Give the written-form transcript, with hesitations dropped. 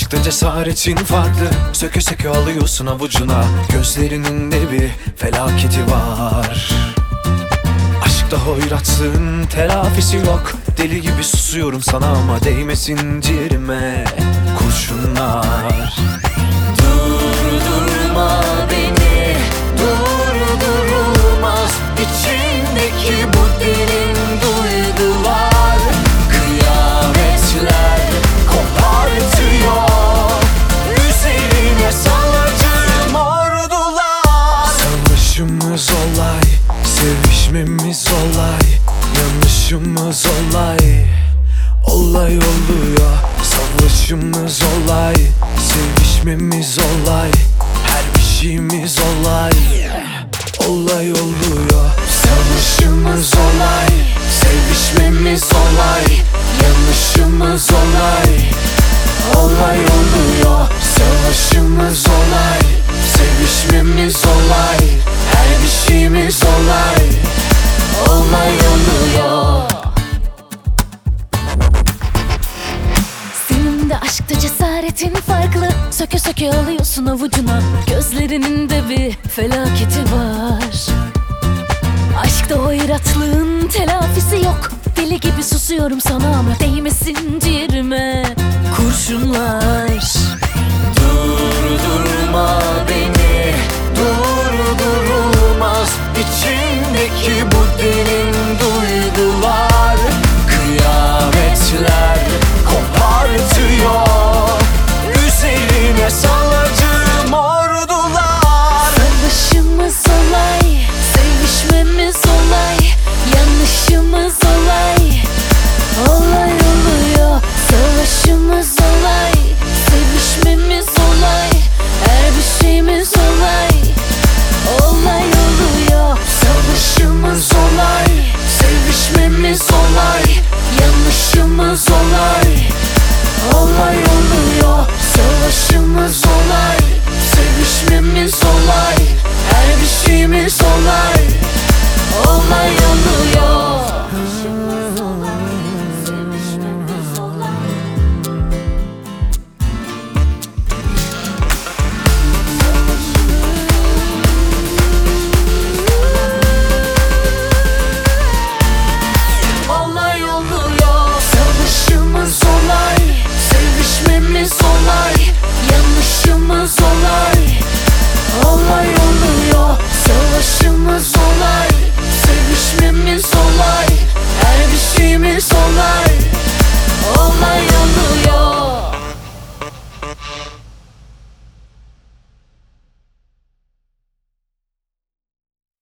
aşkta cesaretin farklı. Söke söke alıyorsun avucuna. Gözlerinin de bir felaketi var. Aşkta hoyratsın telafisi yok. Deli gibi susuyorum sana ama değmesin ciğerime kurşunlar. Durdurma beni, durdurulmaz içindeki bu derin duygular. Kıyametler kopartıyor üzerine salacağım ordular. Savaşımız olay, sevişmemiz olay, yanlışımız olay. Olay oluyor, savaşımız olay, sevişmemiz olay, her bir şeyimiz olay. Olay oluyor, savaşımız olay, sevişmemiz olay, yanlışımız olay. Olay oluyor, savaşımız olay, sevişmemiz olay, her bir şeyimiz olay. Olay oluyor. Senin de aşkta cesaretin farklı. Söke söke alıyorsun avucuna. Gözlerinin de bir felaketi var. Aşkta hoyratlığın telafisi yok. Deli gibi susuyorum sana ama değmesin ciğerime kurşunlar. Durdurma beni, durdurulmaz içindeki bu derin duygular. Kıyametler kopartıyor üzerine salacağım ordular. Savaşımız olay, sevişmemiz olay, yanlışımız olay. Olay oluyor, savaşımız olay, sevişmemiz olay, her bir şeyimiz olay. Olay oluyor, Savaşımız olay, sevişmemiz olay, yanlışımız olay. Olay oluyor, savaşımız olay, sevişmemiz olay, her bir şeyimiz olay. Olay oluyor. Olay oluyor, savaşımız olay, sevişmemiz olay, yanlışımız olay. Olay oluyor, savaşımız olay, sevişmemiz olay, her bir şeyimiz olay. Olay